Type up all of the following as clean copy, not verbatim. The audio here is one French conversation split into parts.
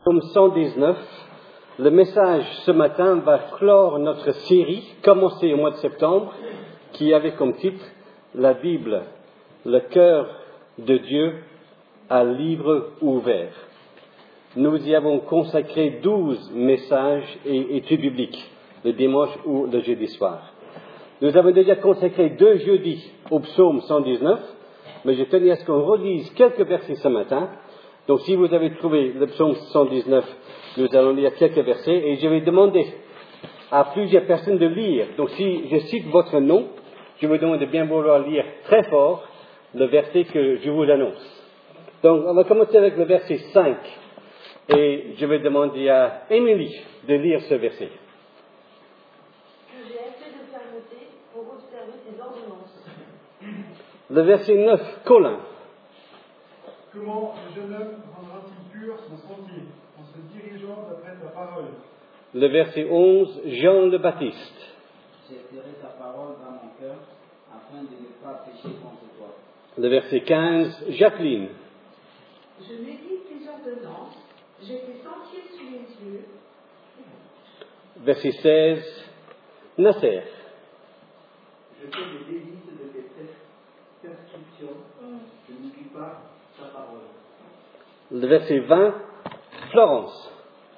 Psaume 119, le message ce matin va clore notre série, commencée au mois de septembre, qui avait comme titre la Bible, le cœur de Dieu à livre ouvert. Nous y avons consacré 12 messages et études bibliques, le dimanche ou le jeudi soir. Nous avons déjà consacré 2 jeudis au psaume 119, mais je tenais à ce qu'on relise quelques versets ce matin. Donc si vous avez trouvé le psaume 119, nous allons lire quelques versets et je vais demander à plusieurs personnes de lire. Donc si je cite votre nom, je vous demande de bien vouloir lire très fort le verset que je vous annonce. Donc on va commencer avec le verset 5 et je vais demander à Émilie de lire ce verset. Que j'ai assez de fermeté pour observer tes ordonnances. Le verset 9, Colin. Comment le jeune homme rendra-t-il pur son sentier en se dirigeant d'après ta parole? Le verset 11, Jean le Baptiste. J'éterai ta parole dans mon cœur, afin de ne pas pécher contre toi. Le verset 15, Jacqueline. Je médite tes ordonnances, j'ai tes sentiers sous les yeux. Verset 16, Nasser. Je fais des délices de tes prescriptions, je n'oublie pas ta parole. Le verset 20, Florence.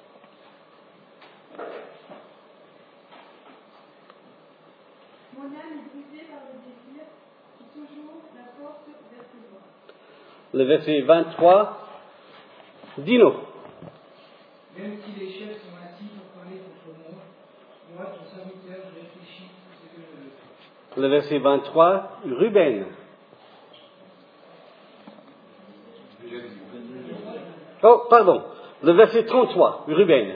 Mon âme est brisée par le désir qui toujours la porte vers tes voies. Le verset 23, Dino. Même si les chefs sont assis pour parler contre moi, ton serviteur, je réfléchis ce que je veux. Le verset 23, Ruben. Oh, pardon. Le verset 33, Ruben.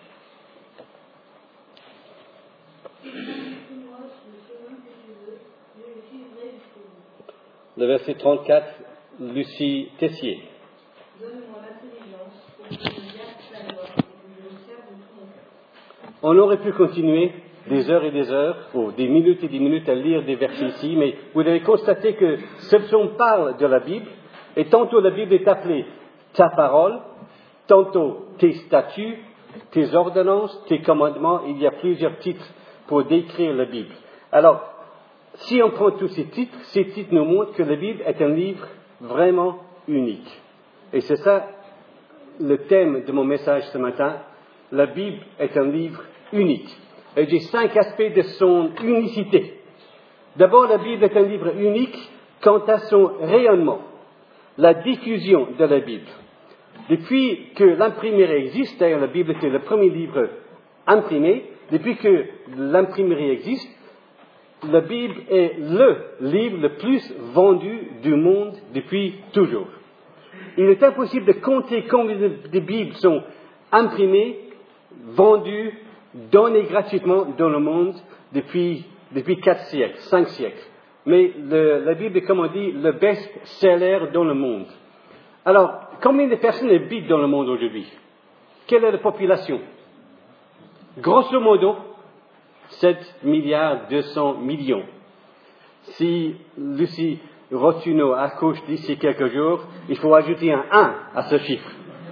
Le verset 34, Lucie Tessier. Donne-moi l'intelligence pour que je garde ta loi et que je l'observe de tout mon cœur. On aurait pu continuer des heures et des heures, ou des minutes et des minutes à lire des versets ici, mais vous avez constaté que ce psaume parle de la Bible, et tantôt la Bible est appelée ta parole, tantôt tes statuts, tes ordonnances, tes commandements. Il y a plusieurs titres pour décrire la Bible. Alors, si on prend tous ces titres nous montrent que la Bible est un livre vraiment unique. Et c'est ça le thème de mon message ce matin. La Bible est un livre unique. Et j'ai 5 aspects de son unicité. D'abord, la Bible est un livre unique quant à son rayonnement, la diffusion de la Bible. Depuis que l'imprimerie existe, d'ailleurs la Bible était le premier livre imprimé, depuis que l'imprimerie existe, la Bible est le livre le plus vendu du monde depuis toujours. Il est impossible de compter combien de Bibles sont imprimées, vendues, données gratuitement dans le monde depuis 4 siècles, 5 siècles. Mais la Bible est, comme on dit, le best-seller dans le monde. Alors, combien de personnes habitent dans le monde aujourd'hui? Quelle est la population? Grosso modo, 7 milliards 200 millions. Si Lucie Rotuno accouche d'ici quelques jours, il faut ajouter un 1 à ce chiffre.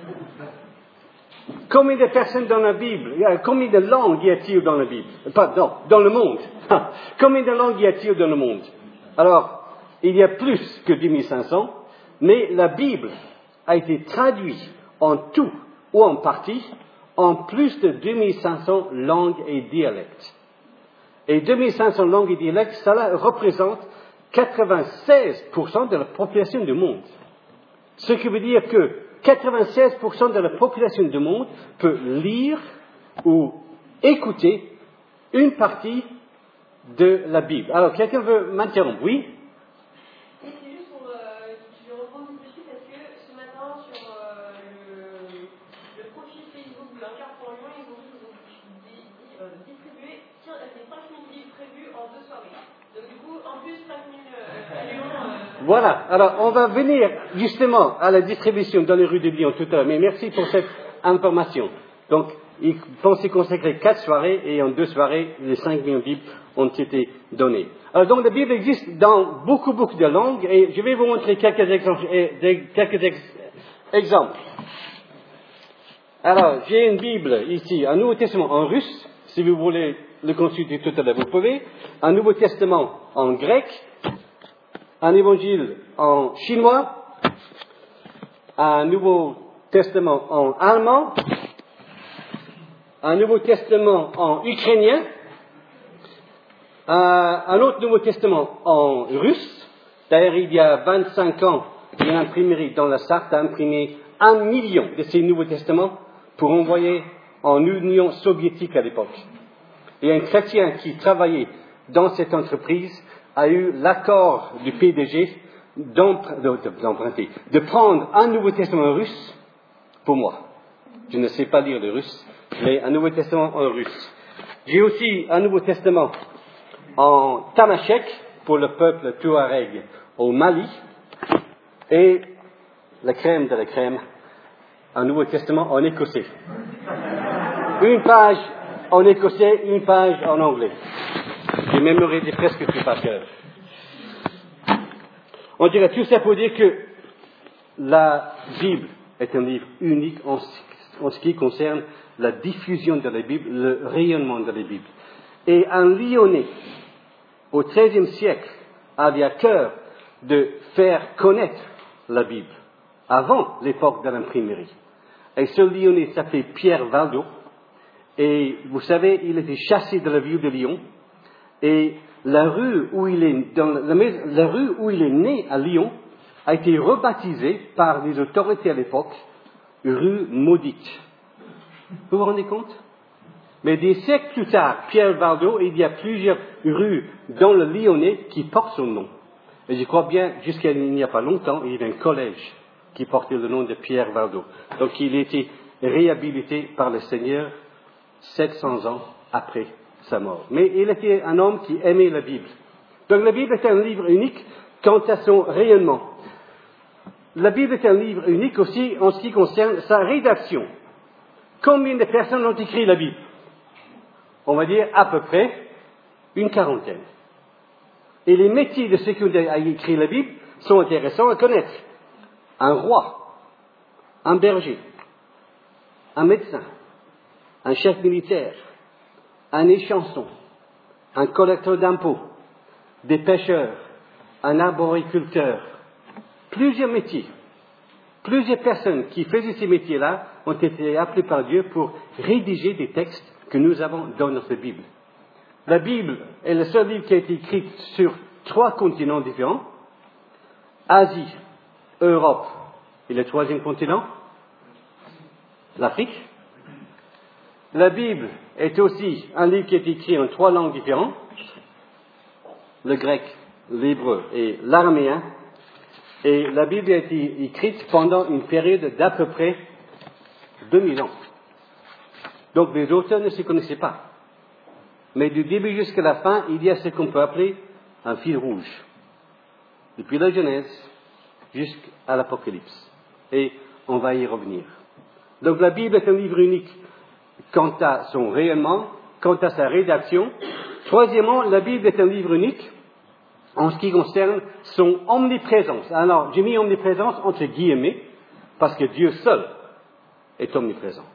Combien de personnes dans la Bible? Combien de langues y a-t-il dans la Bible? Pardon, dans le monde. Combien de langues y a-t-il dans le monde? Alors, il y a plus que 2500, mais la Bible a été traduite en tout ou en partie en plus de 2500 langues et dialectes. Et 2500 langues et dialectes, cela représente 96% de la population du monde. Ce qui veut dire que 96% de la population du monde peut lire ou écouter une partie de la Bible. Alors, quelqu'un veut m'interrompre? Oui? Oui, c'est juste pour je vais reprendre tout de suite parce que ce matin sur le profil Facebook de l'Incar pour Lyon, ils ont distribué les 5000 livres prévus en 2 soirées. Donc du coup, en plus 5000 à Lyon. Voilà, alors on va venir justement à la distribution dans les rues de Lyon tout à l'heure, mais merci pour cette information. Donc, ils pensaient consacrer 4 soirées et en 2 soirées, les 5000 Bibles ont été données. Alors donc la Bible existe dans beaucoup de langues et je vais vous montrer quelques exemples. Alors, j'ai une Bible ici, un Nouveau Testament en russe. Si vous voulez le consulter tout à l'heure, vous pouvez. Un Nouveau Testament en grec. Un Évangile en chinois. Un Nouveau Testament en allemand. Un Nouveau Testament en ukrainien. Un autre Nouveau Testament en russe. D'ailleurs, il y a 25 ans, une imprimerie dans la Sarthe a imprimé 1 million de ces Nouveaux Testaments pour envoyer en Union soviétique à l'époque. Et un chrétien qui travaillait dans cette entreprise a eu l'accord du PDG de prendre un Nouveau Testament russe pour moi. Je ne sais pas lire le russe, mais un Nouveau Testament en russe. J'ai aussi un Nouveau Testament en tamashek pour le peuple touareg au Mali, et la crème de la crème, un Nouveau Testament en écossais. Une page en écossais, une page en anglais. J'ai mémorisé presque tout par cœur. On dirait tout ça pour dire que la Bible est un livre unique en ce qui concerne la diffusion de la Bible, le rayonnement de la Bible. Et un Lyonnais, au XIIIe siècle, avait à cœur de faire connaître la Bible, avant l'époque de l'imprimerie. Et ce Lyonnais s'appelait Pierre Valdo, et vous savez, il était chassé de la ville de Lyon, et la rue où il est né à Lyon a été rebaptisée par les autorités à l'époque rue maudite. Vous vous rendez compte? Mais des siècles plus tard, Pierre Valdo, il y a plusieurs rues dans le Lyonnais qui portent son nom. Et je crois bien, jusqu'à il n'y a pas longtemps, il y avait un collège qui portait le nom de Pierre Valdo. Donc il a été réhabilité par le Seigneur 700 ans après sa mort. Mais il était un homme qui aimait la Bible. Donc la Bible est un livre unique quant à son rayonnement. La Bible est un livre unique aussi en ce qui concerne sa rédaction. Combien de personnes ont écrit la Bible? On va dire à peu près une quarantaine. Et les métiers de ceux qui ont écrit la Bible sont intéressants à connaître. Un roi, un berger, un médecin, un chef militaire, un échanson, un collecteur d'impôts, des pêcheurs, un arboriculteur, plusieurs métiers. Plusieurs personnes qui faisaient ces métiers-là ont été appelées par Dieu pour rédiger des textes que nous avons dans notre Bible. La Bible est le seul livre qui a été écrit sur 3 continents différents. Asie, Europe et le 3e continent, l'Afrique. La Bible est aussi un livre qui a été écrit en 3 langues différentes. Le grec, l'hébreu et l'araméen. Et la Bible a été écrite pendant une période d'à peu près 2000 ans. Donc les auteurs ne se connaissaient pas. Mais du début jusqu'à la fin, il y a ce qu'on peut appeler un fil rouge. Depuis la Genèse jusqu'à l'Apocalypse. Et on va y revenir. Donc la Bible est un livre unique quant à son rayonnement, quant à sa rédaction. Troisièmement, la Bible est un livre unique en ce qui concerne son omniprésence. Alors, j'ai mis omniprésence entre guillemets, parce que Dieu seul est omniprésent.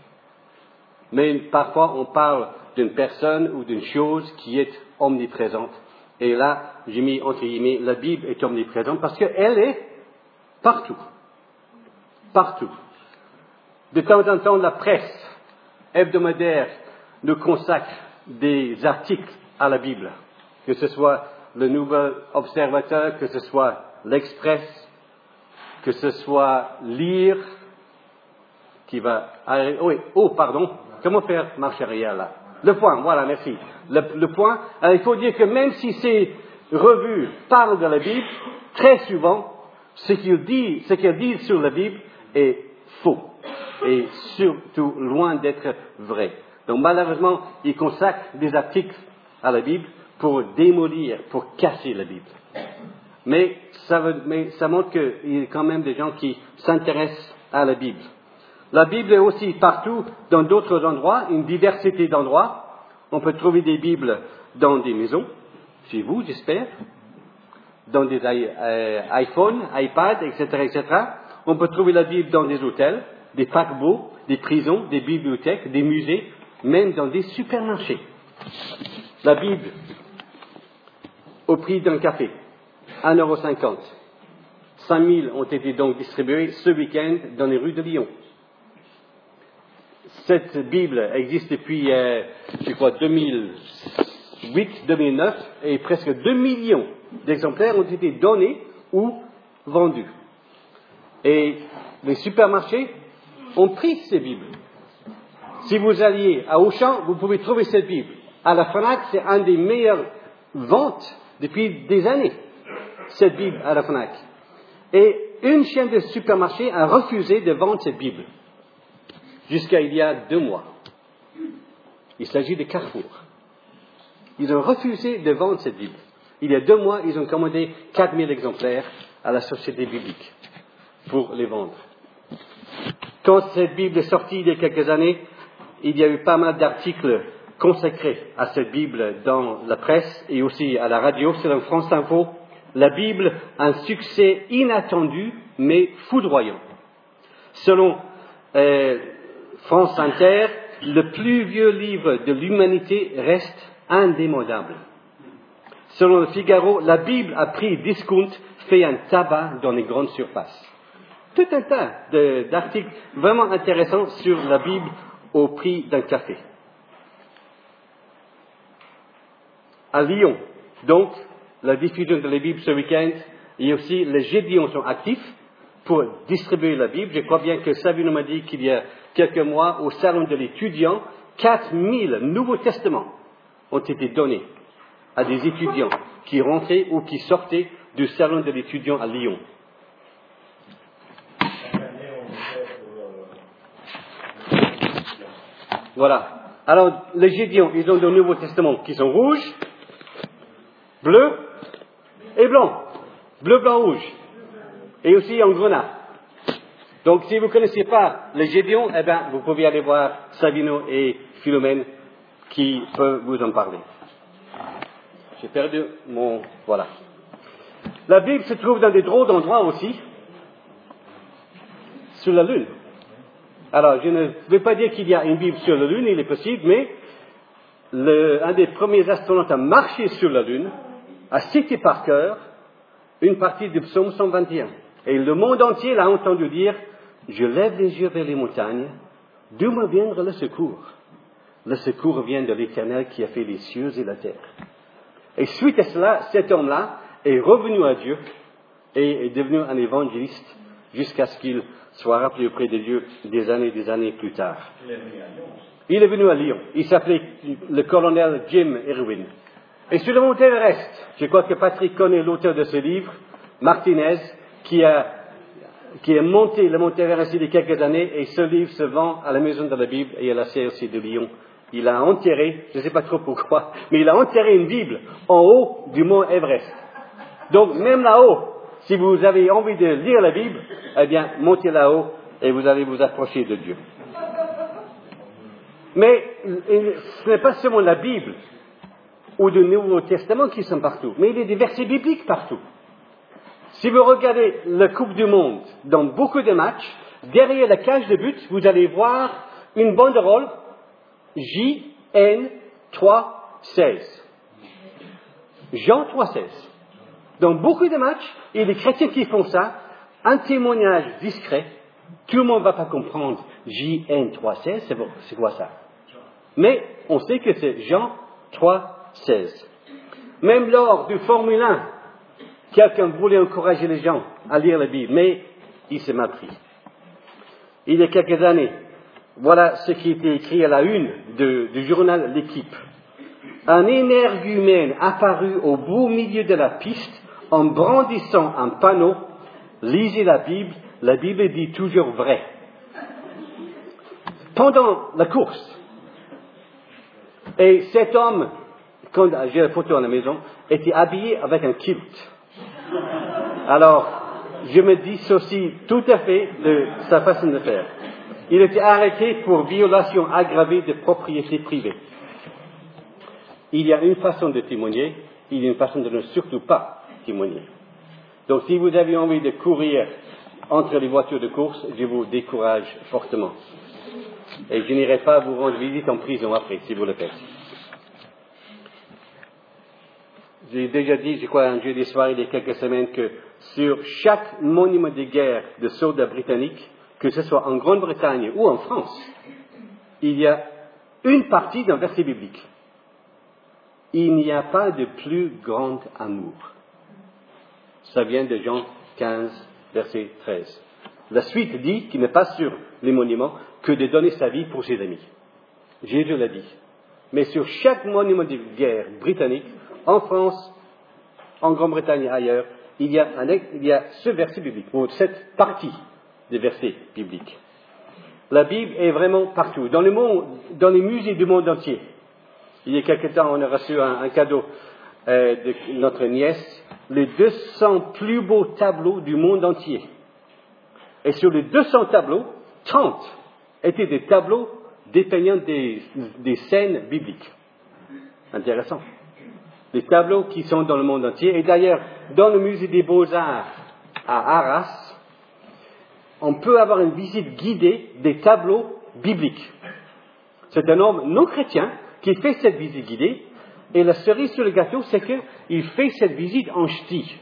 Mais parfois, on parle d'une personne ou d'une chose qui est omniprésente. Et là, j'ai mis entre guillemets, la Bible est omniprésente parce qu'elle est partout. Partout. De temps en temps, la presse hebdomadaire nous consacre des articles à la Bible, que ce soit le Nouvel Observateur, que ce soit l'Express, que ce soit Lire, qui va... comment faire marche arrière là? Le Point, voilà, merci. Le Point, alors, il faut dire que même si ces revues parlent de la Bible, très souvent, ce qu'elles disent sur la Bible est faux, et surtout loin d'être vrai. Donc malheureusement, ils consacrent des articles à la Bible pour démolir, pour casser la Bible. Mais ça montre qu'il y a quand même des gens qui s'intéressent à la Bible. La Bible est aussi partout dans d'autres endroits, une diversité d'endroits. On peut trouver des Bibles dans des maisons, chez vous, j'espère, dans des iPhones, iPads, etc., etc. On peut trouver la Bible dans des hôtels, des paquebots, des prisons, des bibliothèques, des musées, même dans des supermarchés. La Bible, au prix d'un café, 1,50 €. 5000 ont été donc distribués ce week-end dans les rues de Lyon. Cette Bible existe depuis, je crois, 2008-2009, et presque 2 millions d'exemplaires ont été donnés ou vendus. Et les supermarchés ont pris ces Bibles. Si vous alliez à Auchan, vous pouvez trouver cette Bible. À la Fnac, c'est un des meilleures ventes depuis des années, cette Bible à la Fnac. Et une chaîne de supermarchés a refusé de vendre cette Bible, jusqu'à il y a 2 mois. Il s'agit de Carrefour. Ils ont refusé de vendre cette Bible. Il y a 2 mois, ils ont commandé 4000 exemplaires à la Société biblique pour les vendre. Quand cette Bible est sortie il y a quelques années, il y a eu pas mal d'articles consacrés à cette Bible dans la presse et aussi à la radio, selon France Info. La Bible, un succès inattendu mais foudroyant. Selon France Inter, le plus vieux livre de l'humanité reste indémodable. Selon le Figaro, la Bible à prix discount fait un tabac dans les grandes surfaces. Tout un tas d'articles vraiment intéressants sur la Bible au prix d'un café. À Lyon, donc, la diffusion de la Bible ce week-end, et aussi les Gédéons sont actifs pour distribuer la Bible. Je crois bien que Savino m'a dit qu'il y a quelques mois, au salon de l'étudiant, 4000 Nouveaux Testaments ont été donnés à des étudiants qui rentraient ou qui sortaient du salon de l'étudiant à Lyon. Voilà. Alors, les Gédéons, ils ont de Nouveaux Testaments qui sont rouges, bleus et blancs. Bleu, blanc, rouge. Et aussi en grenat. Donc, si vous ne connaissez pas les Gédéons, eh bien, vous pouvez aller voir Savino et Philomène qui peuvent vous en parler. J'ai perdu mon... Voilà. La Bible se trouve dans des drôles d'endroits aussi. Sur la Lune. Alors, je ne vais pas dire qu'il y a une Bible sur la Lune, il est possible, mais un des premiers astronautes à marcher sur la Lune a cité par cœur une partie du psaume 121. Et le monde entier l'a entendu dire « Je lève les yeux vers les montagnes, d'où me viendra le secours? Le secours vient de l'Éternel qui a fait les cieux et la terre. » Et suite à cela, cet homme-là est revenu à Dieu et est devenu un évangéliste jusqu'à ce qu'il soit rappelé auprès de Dieu des années plus tard. Il est venu à Lyon. Il s'appelait le colonel Jim Irwin. Et sur le mont Everest, je crois que Patrick connaît l'auteur de ce livre, Martinez, qui a monté le mont Everest il y a quelques années, et ce livre se vend à la Maison de la Bible et à la CRC de Lyon. Il a enterré, je ne sais pas trop pourquoi, mais il a enterré une Bible en haut du mont Everest. Donc même là-haut, si vous avez envie de lire la Bible, eh bien, montez là-haut et vous allez vous approcher de Dieu. Mais ce n'est pas seulement la Bible ou le Nouveau Testament qui sont partout, mais il y a des versets bibliques partout. Si vous regardez la Coupe du Monde dans beaucoup de matchs, derrière la cage de but, vous allez voir une banderole JN 3:16. Jean 3:16. Dans beaucoup de matchs, il y a des chrétiens qui font ça, un témoignage discret, tout le monde ne va pas comprendre JN 3:16, c'est quoi ça? Mais on sait que c'est Jean 3:16. Même lors du Formule 1, quelqu'un voulait encourager les gens à lire la Bible, mais il s'est mal pris. Il y a quelques années, voilà ce qui était écrit à la une du journal L'Équipe. Un énergumène apparut au beau milieu de la piste en brandissant un panneau « Lisez la Bible dit toujours vrai ». Pendant la course, et cet homme, quand j'ai la photo à la maison, était habillé avec un kilt. Alors, je me dissocie tout à fait de sa façon de faire. Il était arrêté pour violation aggravée de propriété privée. Il y a une façon de témoigner, il y a une façon de ne surtout pas témoigner. Donc si vous avez envie de courir entre les voitures de course, je vous décourage fortement. Et je n'irai pas vous rendre visite en prison après, si vous le faites. J'ai déjà dit, je crois, un jeudi soir, il y a quelques semaines, que sur chaque monument de guerre de soldats britanniques, que ce soit en Grande-Bretagne ou en France, il y a une partie d'un verset biblique. Il n'y a pas de plus grand amour. Ça vient de Jean 15, verset 13. La suite dit qu'il n'est pas sur les monuments que de donner sa vie pour ses amis. Jésus l'a dit. Mais sur chaque monument de guerre britannique, en France, en Grande-Bretagne et ailleurs, il y a ce verset biblique, ou cette partie des versets bibliques. La Bible est vraiment partout, dans les musées du monde entier. Il y a quelque temps, on a reçu un cadeau de notre nièce, les 200 plus beaux tableaux du monde entier. Et sur les 200 tableaux, 30 étaient des tableaux dépeignant des scènes bibliques. Intéressant. Les tableaux qui sont dans le monde entier. Et d'ailleurs, dans le musée des Beaux-Arts à Arras, on peut avoir une visite guidée des tableaux bibliques. C'est un homme non chrétien qui fait cette visite guidée. Et la cerise sur le gâteau, c'est qu'il fait cette visite en ch'ti.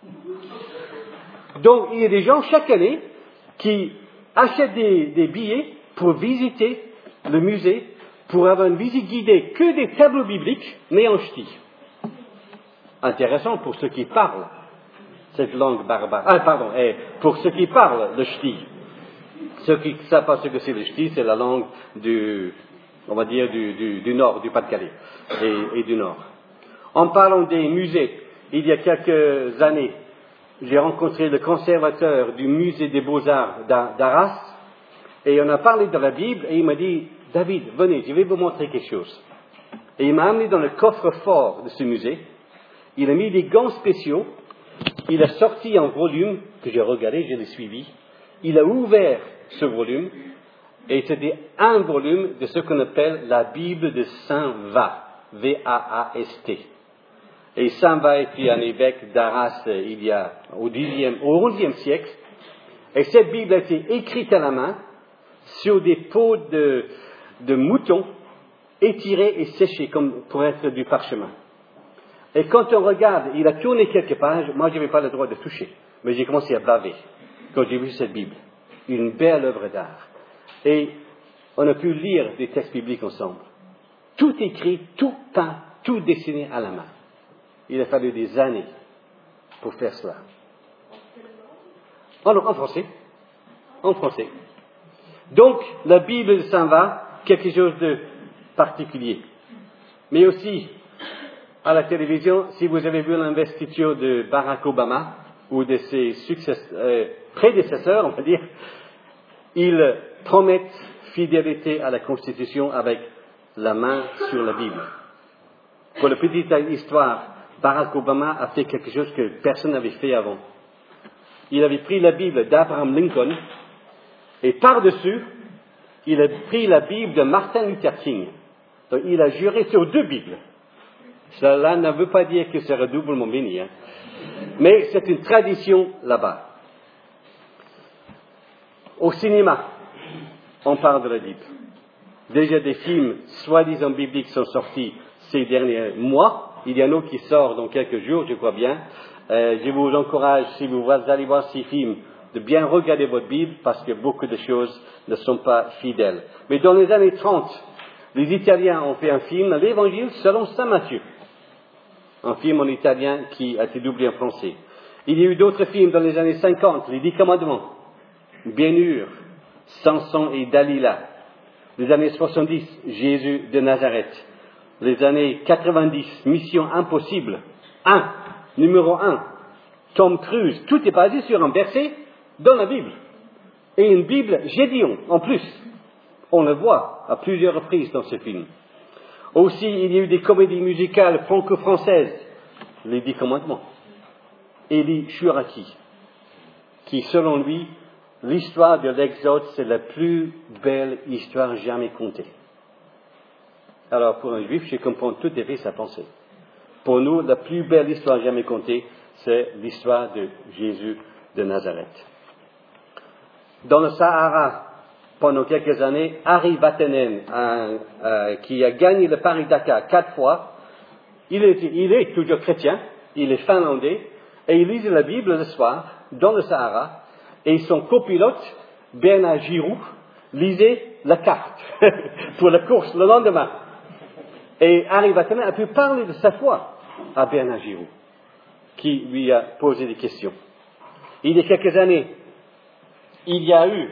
Donc, il y a des gens chaque année qui achètent des billets pour visiter le musée, pour avoir une visite guidée que des tableaux bibliques, mais en ch'ti. Intéressant pour ceux qui parlent cette langue barbare. Pour ceux qui parlent le ch'ti. Ceux qui ne savent pas ce que c'est le ch'ti, c'est la langue du nord, du Pas-de-Calais et du nord. En parlant des musées, il y a quelques années, j'ai rencontré le conservateur du musée des Beaux-Arts d'Arras, et on a parlé de la Bible, et il m'a dit, David, venez, je vais vous montrer quelque chose. Et il m'a amené dans le coffre-fort de ce musée. Il a mis des gants spéciaux. Il a sorti un volume que j'ai regardé, je l'ai suivi. Il a ouvert ce volume et c'était un volume de ce qu'on appelle la Bible de Saint Va, V-A-A-S-T. Et Saint Va était un évêque d'Arras il y a au XIe siècle. Et cette Bible a été écrite à la main sur des peaux de moutons étirées et séchées comme pour être du parchemin. Et quand on regarde, il a tourné quelques pages, moi je n'avais pas le droit de toucher, mais j'ai commencé à baver quand j'ai vu cette Bible. Une belle œuvre d'art. Et on a pu lire des textes bibliques ensemble. Tout écrit, tout peint, tout dessiné à la main. Il a fallu des années pour faire cela. Alors, en français. En français. Donc, la Bible de Saint Va, quelque chose de particulier. Mais aussi, à la télévision, si vous avez vu l'investiture de Barack Obama, ou de ses prédécesseurs, on va dire, ils promettent fidélité à la Constitution avec la main sur la Bible. Pour la petite histoire, Barack Obama a fait quelque chose que personne n'avait fait avant. Il avait pris la Bible d'Abraham Lincoln, et par-dessus, il a pris la Bible de Martin Luther King. Donc, il a juré sur 2 Bibles. Cela ne veut pas dire que c'est redoublement béni, mais c'est une tradition là-bas. Au cinéma, on parle de la Bible. Déjà des films soi-disant bibliques sont sortis ces derniers mois. Il y en a un autre qui sort dans quelques jours, je crois bien. Je vous encourage, si vous allez voir ces films, de bien regarder votre Bible, parce que beaucoup de choses ne sont pas fidèles. Mais dans les années 30, les Italiens ont fait un film, l'Évangile selon Saint Matthieu. Un film en italien qui a été doublé en français. Il y a eu d'autres films dans les années 50, les 10 commandements, Ben-Hur, Samson et Dalila. Les années 70, Jésus de Nazareth. Les années 90, Mission Impossible. Numéro 1, Tom Cruise. Tout est basé sur un verset dans la Bible. Et une Bible Gédéon, en plus. On le voit à plusieurs reprises dans ce film. Aussi, il y a eu des comédies musicales franco-françaises, les 10 commandements. Élie Chouraki, qui, selon lui, l'histoire de l'Exode, c'est la plus belle histoire jamais contée. Alors, pour un juif, je comprends tout à fait sa pensée. Pour nous, la plus belle histoire jamais contée, c'est l'histoire de Jésus de Nazareth. dans le Sahara pendant quelques années, Ari Vatanen, qui a gagné le Paris-Dakar 4 fois. Il est toujours chrétien, il est finlandais, et il lisait la Bible le soir dans le Sahara, et son copilote, Bernard Giroux, lisait la carte pour la course le lendemain. Et Ari Vatanen a pu parler de sa foi à Bernard Giroux, qui lui a posé des questions. Il y a quelques années, il y a eu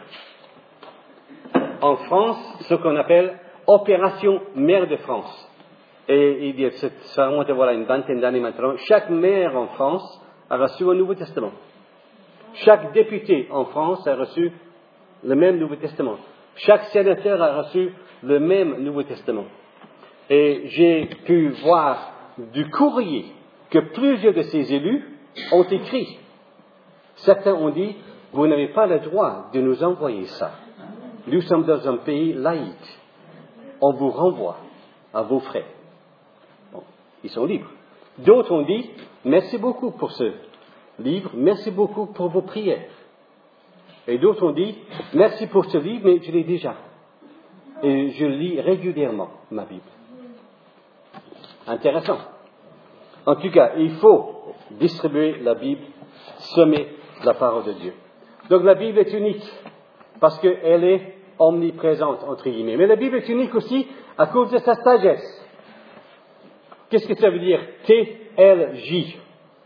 en France ce qu'on appelle Opération Maire de France. Et il y a, ça remonte voilà une vingtaine d'années maintenant, chaque maire en France a reçu un Nouveau Testament. Chaque député en France a reçu le même Nouveau Testament. Chaque sénateur a reçu le même Nouveau Testament. Et j'ai pu voir du courrier que plusieurs de ces élus ont écrit. Certains ont dit, vous n'avez pas le droit de nous envoyer ça. Nous sommes dans un pays laïque. On vous renvoie à vos frais. Bon, ils sont libres. D'autres ont dit, merci beaucoup pour ce livre, merci beaucoup pour vos prières. Et d'autres ont dit, merci pour ce livre, mais je l'ai déjà. Et je lis régulièrement ma Bible. Intéressant. En tout cas, il faut distribuer la Bible, semer la parole de Dieu. Donc la Bible est unique, parce qu'elle est omniprésente, entre guillemets. Mais la Bible est unique aussi à cause de sa sagesse. Qu'est-ce que ça veut dire TLJ?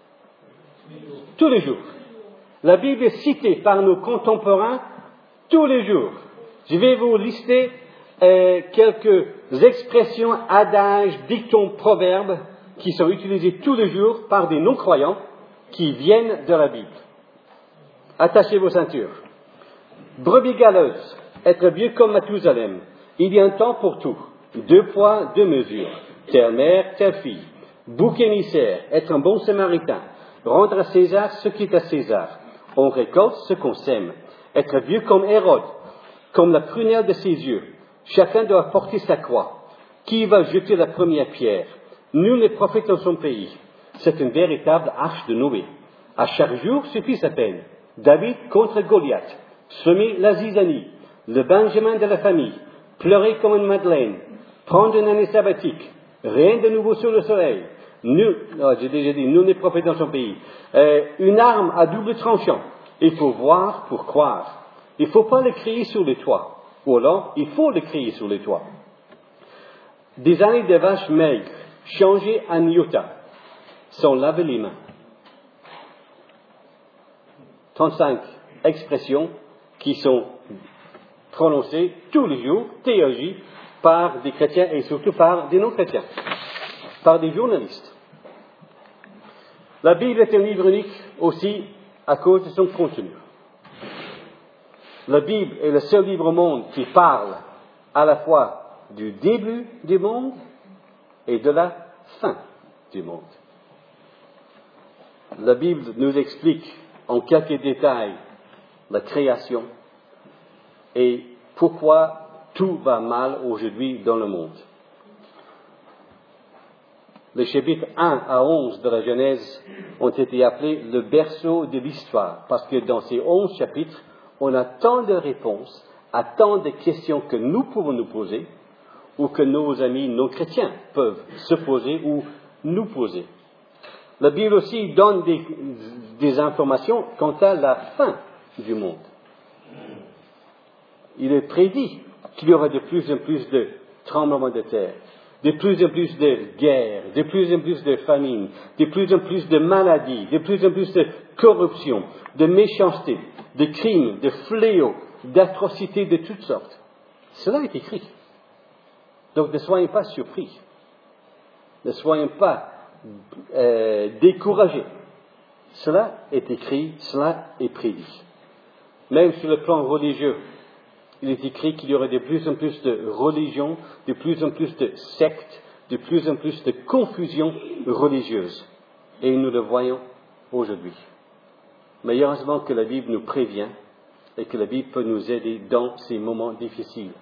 Tous les jours. La Bible est citée par nos contemporains tous les jours. Je vais vous lister quelques expressions, adages, dictons, proverbes qui sont utilisés tous les jours par des non-croyants qui viennent de la Bible. Attachez vos ceintures. Brebis galeuse, être vieux comme Mathusalem. Il y a un temps pour tout. 2 poids, 2 mesures. Telle mère, telle fille. Bouc émissaire, être un bon samaritain. Rendre à César ce qui est à César. On récolte ce qu'on sème. Être vieux comme Hérode, comme la prunelle de ses yeux. Chacun doit porter sa croix. Qui va jeter la première pierre? Nul n'est prophète dans son pays. C'est une véritable arche de Noé. À chaque jour suffit sa peine. David contre Goliath. Semer la zizanie. Le Benjamin de la famille. Pleurer comme une madeleine. Prendre une année sabbatique. Rien de nouveau sur le soleil. J'ai déjà dit, nul n'est prophète dans son pays. Une arme à double tranchant. Il faut voir pour croire. Il ne faut pas le crier sur les toits. Ou alors, il faut le crier sur les toits. Des années de vaches maigres, changées en iota, sont lavées les mains. 35 expressions qui sont prononcées tous les jours, théologie, par des chrétiens et surtout par des non-chrétiens, par des journalistes. La Bible est un livre unique aussi à cause de son contenu. La Bible est le seul livre au monde qui parle à la fois du début du monde et de la fin du monde. La Bible nous explique en quelques détails la création et pourquoi tout va mal aujourd'hui dans le monde. Les chapitres 1 à 11 de la Genèse ont été appelés le berceau de l'histoire, parce que dans ces 11 chapitres, on a tant de réponses à tant de questions que nous pouvons nous poser, ou que nos amis non chrétiens peuvent se poser ou nous poser. La Bible aussi donne des informations quant à la fin du monde. Il est prédit qu'il y aura de plus en plus de tremblements de terre, de plus en plus de guerres, de plus en plus de famines, de plus en plus de maladies, de plus en plus de corruption, de méchanceté, de crimes, de fléaux, d'atrocités de toutes sortes. Cela est écrit. Donc ne soyez pas surpris. Ne soyez pas découragés. Cela est écrit, cela est prédit. Même sur le plan religieux, il est écrit qu'il y aurait de plus en plus de religions, de plus en plus de sectes, de plus en plus de confusion religieuse. Et nous le voyons aujourd'hui. Mais heureusement que la Bible nous prévient et que la Bible peut nous aider dans ces moments difficiles.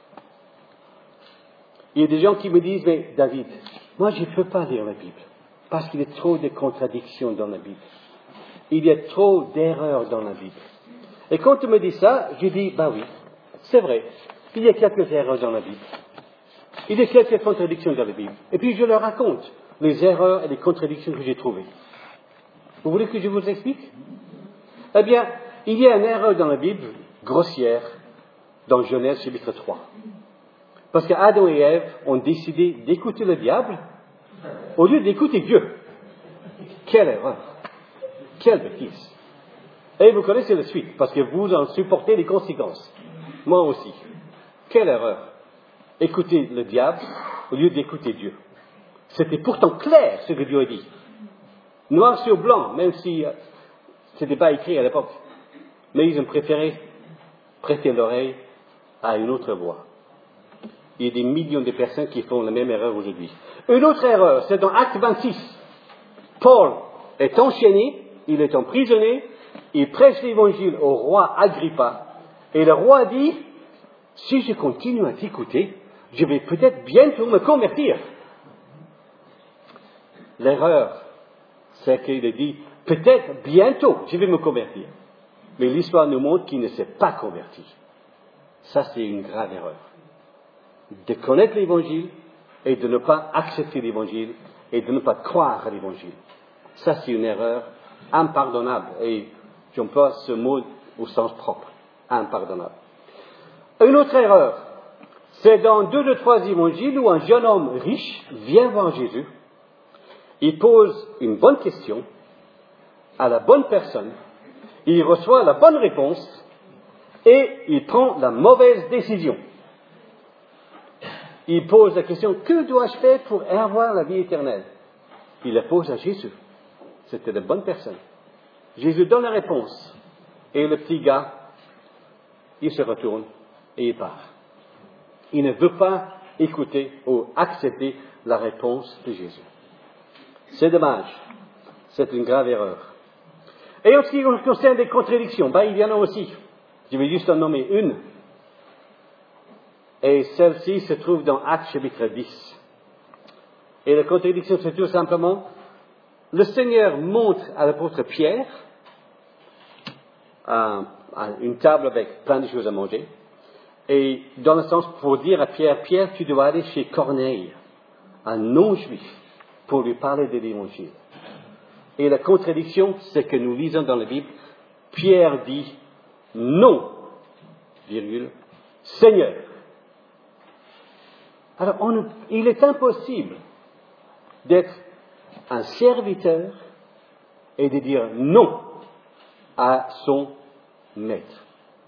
Il y a des gens qui me disent, mais David, moi je ne peux pas lire la Bible, parce qu'il y a trop de contradictions dans la Bible. Il y a trop d'erreurs dans la Bible. Et quand tu me dis ça, je dis, bah oui, c'est vrai, il y a quelques erreurs dans la Bible. Il y a quelques contradictions dans la Bible. Et puis je leur raconte les erreurs et les contradictions que j'ai trouvées. Vous voulez que je vous explique? Eh bien, il y a une erreur dans la Bible, grossière, dans Genèse chapitre 3. Parce qu'Adam et Ève ont décidé d'écouter le diable au lieu d'écouter Dieu. Quelle erreur! Quelle bêtise! Et vous connaissez la suite, parce que vous en supportez les conséquences. Moi aussi. Quelle erreur! Écouter le diable au lieu d'écouter Dieu. C'était pourtant clair ce que Dieu a dit. Noir sur blanc, même si ce n'était pas écrit à l'époque. Mais ils ont préféré prêter l'oreille à une autre voix. Il y a des millions de personnes qui font la même erreur aujourd'hui. Une autre erreur, c'est dans Acte 26. Paul est enchaîné, il est emprisonné, il prêche l'évangile au roi Agrippa, et le roi dit, si je continue à t'écouter, je vais peut-être bientôt me convertir. L'erreur, c'est qu'il a dit, peut-être bientôt je vais me convertir. Mais l'histoire nous montre qu'il ne s'est pas converti. Ça, c'est une grave erreur. De connaître l'évangile et de ne pas accepter l'évangile et de ne pas croire à l'évangile. Ça, c'est une erreur impardonnable. Et j'emploie ce mot au sens propre. Impardonnable. Une autre erreur, c'est dans 2 de 3 évangiles où un jeune homme riche vient voir Jésus. Il pose une bonne question à la bonne personne. Il reçoit la bonne réponse et il prend la mauvaise décision. Il pose la question, que dois-je faire pour avoir la vie éternelle? Il la pose à Jésus. C'était la bonne personne. Jésus donne la réponse. Et le petit gars, il se retourne et il part. Il ne veut pas écouter ou accepter la réponse de Jésus. C'est dommage. C'est une grave erreur. Et en ce qui concerne les contradictions, il y en a aussi. Je vais juste en nommer une. Et celle-ci se trouve dans Actes chapitre 10. Et la contradiction, c'est tout simplement, le Seigneur montre à l'apôtre Pierre une table avec plein de choses à manger. Et dans le sens pour dire à Pierre, Pierre, tu dois aller chez Corneille, un non-juif, pour lui parler de l'évangile. Et la contradiction, c'est que nous lisons dans la Bible, Pierre dit non, virgule, Seigneur. Alors, il est impossible d'être un serviteur et de dire non à son maître.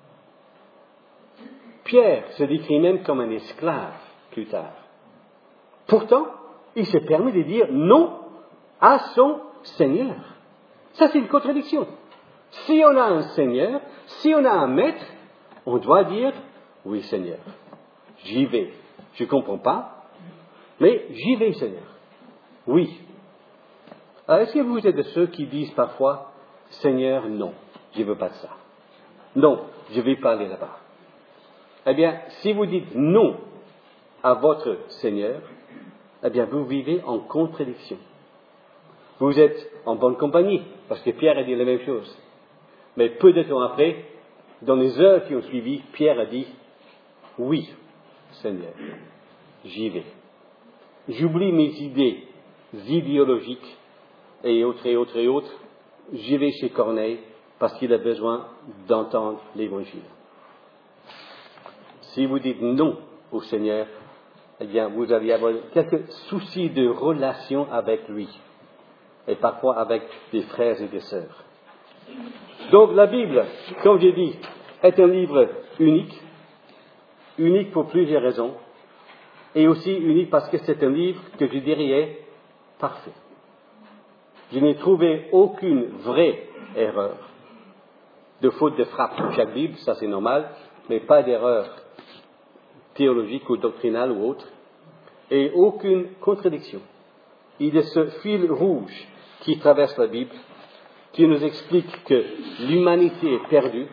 Pierre se décrit même comme un esclave plus tard. Pourtant, il se permet de dire non à son Seigneur. Ça, c'est une contradiction. Si on a un Seigneur, si on a un maître, on doit dire oui, Seigneur, j'y vais. Je ne comprends pas, mais j'y vais, Seigneur. Oui. Alors, est-ce que vous êtes de ceux qui disent parfois, Seigneur, non, je ne veux pas de ça. Non, je vais pas aller là-bas. Eh bien, si vous dites non à votre Seigneur, eh bien, vous vivez en contradiction. Vous êtes en bonne compagnie, parce que Pierre a dit la même chose. Mais peu de temps après, dans les heures qui ont suivi, Pierre a dit, oui, Seigneur, j'y vais. J'oublie mes idées idéologiques et autres et autres et autres. J'y vais chez Corneille parce qu'il a besoin d'entendre l'évangile. Si vous dites non au Seigneur, eh bien, vous allez avoir quelques soucis de relation avec lui. Et parfois avec des frères et des sœurs. Donc la Bible, comme j'ai dit, est un livre unique. Unique pour plusieurs raisons. Et aussi unique parce que c'est un livre que je dirais parfait. Je n'ai trouvé aucune vraie erreur. De faute de frappe dans chaque Bible, ça c'est normal, mais pas d'erreur théologique ou doctrinale ou autre. Et aucune contradiction. Il y a ce fil rouge qui traverse la Bible, qui nous explique que l'humanité est perdue,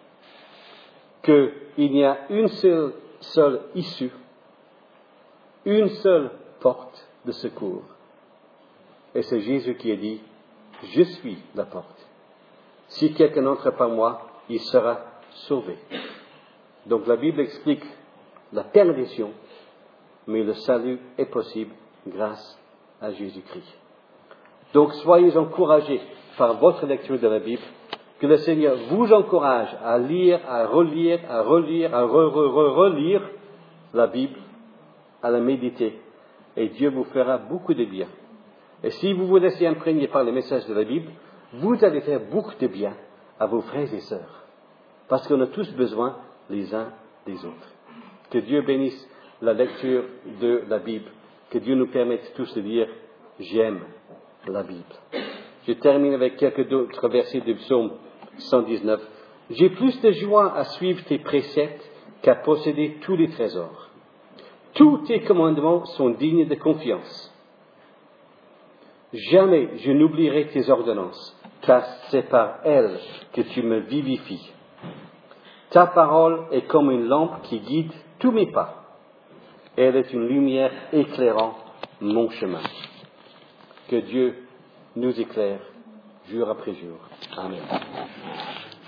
qu'il n'y a une seule issue, une seule porte de secours. Et c'est Jésus qui a dit, je suis la porte. Si quelqu'un entre par moi, il sera sauvé. Donc la Bible explique la perdition, mais le salut est possible grâce à Jésus-Christ. Donc soyez encouragés par votre lecture de la Bible, que le Seigneur vous encourage à lire, à relire, à relire, à relire la Bible, à la méditer, et Dieu vous fera beaucoup de bien. Et si vous vous laissez imprégner par les messages de la Bible, vous allez faire beaucoup de bien à vos frères et sœurs, parce qu'on a tous besoin les uns des autres. Que Dieu bénisse la lecture de la Bible, que Dieu nous permette tous de dire « J'aime la Bible ». Je termine avec quelques autres versets du psaume 119. « J'ai plus de joie à suivre tes préceptes qu'à posséder tous les trésors. Tous tes commandements sont dignes de confiance. Jamais je n'oublierai tes ordonnances, car c'est par elles que tu me vivifies. Ta parole est comme une lampe qui guide tous mes pas. Elle est une lumière éclairant mon chemin. » Que Dieu nous éclaire jour après jour. Amen.